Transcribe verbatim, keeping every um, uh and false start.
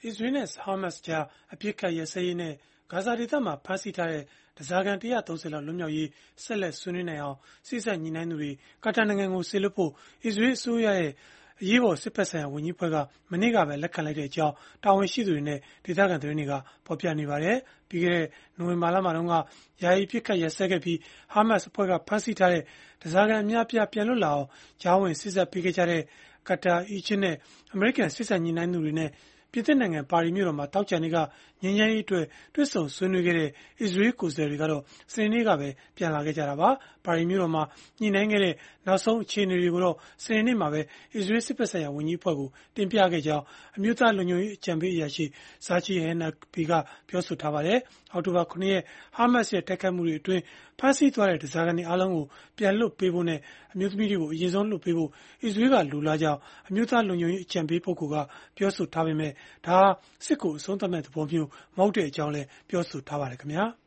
အစ္စရေးနဲ့ ဟာမတ်စ်ကြား အပစ်အခတ်ရပ်စဲရေးနဲ့ ဂါဇာဒေသမှာ ဖမ်းဆီးထားတဲ့ ဓားစာခံ ၁၃၀ လောက် လွတ်မြောက်ရေး ဆက်လက် ဆွေးနွေးနိုင်အောင် စေ့စပ်ညှိနှိုင်းသူတွေ ကာတာနိုင်ငံကို စေလွှတ်ဖို့ အစ္စရေးအစိုးရရဲ့ အရေးပေါ် စစ်ဘက်ဆိုင်ရာ ဝန်ကြီးအဖွဲ့က မနေ့ကပဲ လက်ခံလိုက်ကြောင်း တာဝန်ရှိသူတွေနဲ့ ဒေသခံသတင်းတွေက ဖော်ပြနေပါတယ်။ ပြီးခဲ့တဲ့ နိုဝင်ဘာလမှာတုန်းက ယာယီအပစ်အခတ် ရပ်စဲခဲ့ပြီး ဟာမတ်စ်အဖွဲ့က ဖမ်းဆီးထားတဲ့ ဓားစာခံ အများအပြား ပြန်လွတ်လာအောင် ကြားဝင်စေ့စပ်ပေးခဲ့ကြတဲ့ ကာတာ၊ အီဂျစ်နဲ့ အမေရိကန် စေ့စပ်ညှိနှိုင်းသူတွေနဲ့ ပြင်သစ်နိုင်ငံ ပါရီမြို့တော်မှာ သောကြာနေ့က ငြိမ်းချမ်းရေးအတွက် တွေ့ဆုံဆွေးနွေးခဲ့တဲ့ အစ္စရေး ကိုယ်စားလှယ်တွေကတော့ စနေနေ့ကပဲ ပြန်လာခဲ့ကြတာပါ။ ပါရီမြို့တော်မှာ ညှိနှိုင်းခဲ့တဲ့ နောက်ဆုံး အခြေအနေတွေကိုတော့ စနေနေ့မှာပဲ အစ္စရေး စစ်ဘက်ဆိုင်ရာ ဝန်ကြီးအဖွဲ့ကို တင်ပြခဲ့ကြောင်း အမျိုးသားလုံခြုံရေး အကြံပေးအရာရှိ Sergei Hanafi ကပြောဆိုထားပါတယ်။ အောက်တိုဘာ ၇ ရက် ဟာမတ်စ်ရဲ့ တိုက်ခိုက်မှုတွေအတွင်း ဖမ်းဆီးသွားတဲ့ ဓားစာခံတွေ အားလုံးကို ပြန်လွှတ်ပေးဖို့နဲ့ အမျိုးသမီးတွေကို အရင်ဆုံးလွှတ်ပေးဖို့ အစ္စရေးက လိုလားကြောင်း အမျိုးသားလုံခြုံရေး အကြံပေးပုဂ္ဂိုလ်က ပြောဆိုထားပေမဲ့ ဒါဟာ စစ်ကို အဆုံးသတ်မယ့် သဘောမျိုး မဟုတ်ကြောင်းလည်း ပြောဆိုထားပါတယ်။